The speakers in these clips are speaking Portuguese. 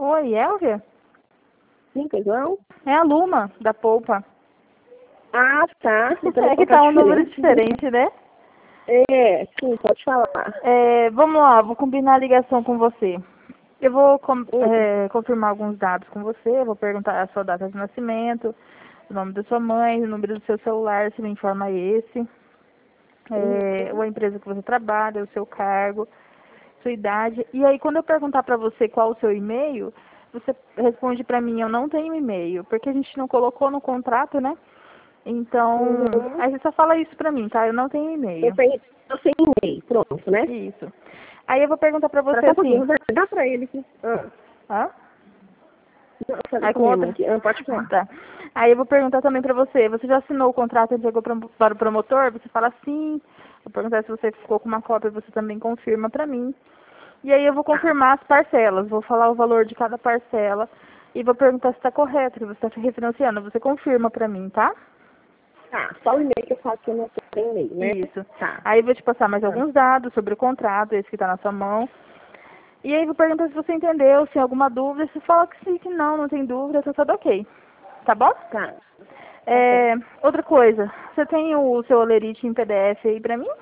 Oi, Elvia? Sim, pois não? É a Luma, da Polpa. Ah, tá. É que tá um número diferente, né? É, sim, pode falar. Vamos lá, vou combinar a ligação com você. Eu vou Hum, confirmar alguns dados com você, vou perguntar a sua data de nascimento, o nome da sua mãe, o número do seu celular, se me informa esse, a empresa que você trabalha, o seu cargo, sua idade. E aí, quando eu perguntar para você qual o seu e-mail, você responde para mim, eu não tenho e-mail, porque a gente não colocou no contrato, né? Então, uhum. aí você só fala isso pra mim, tá? Eu não tenho Eu e-mail. tenho, eu tenho e-mail, pronto, né? Isso. Aí eu vou perguntar pra Para você só um assim, pouquinho, dá pra ele aqui. hã? Não, eu falei Aí com com minha irmã outra? aqui. Pode falar. Tá. Aí eu vou perguntar também pra você, você já assinou o contrato e entregou para o promotor? Você fala sim. Vou perguntar se você ficou com uma cópia, você também confirma pra mim. E aí eu vou Tá, confirmar as parcelas, vou falar o valor de cada parcela e vou perguntar se tá correto, que você tá se refinanciando. Você confirma pra mim, tá? tá. Só o e-mail que eu falo que eu não tenho e-mail, né? Isso. Tá. Aí eu vou te passar mais Tá. alguns dados sobre o contrato, esse que tá na sua mão. E aí vou perguntar se você entendeu, se tem alguma dúvida. Se fala que sim, que não tem dúvida, tá tudo ok. Tá bom? Tá. Tá certo. Outra coisa, você tem o seu olerite em PDF aí pra mim?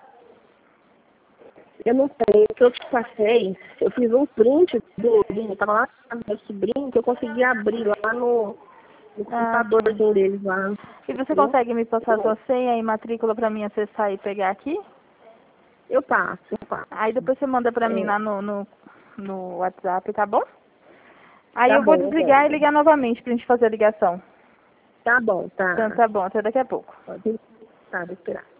Eu não tenho, o que eu te passei, eu fiz um print do tava lá no meu sobrinho, que eu consegui abrir lá no Ah, sim. computadorzinho deles lá. E você Entendeu? consegue me passar a sua senha e matrícula pra mim acessar e pegar aqui? Eu passo, eu passo. Aí depois você manda pra mim É, lá no WhatsApp, tá bom? Aí tá eu vou bom, desligar e Rosa. ligar novamente pra gente fazer a ligação. Tá bom, Então tá. tá bom, até daqui a pouco. Pode, tá, vou esperar.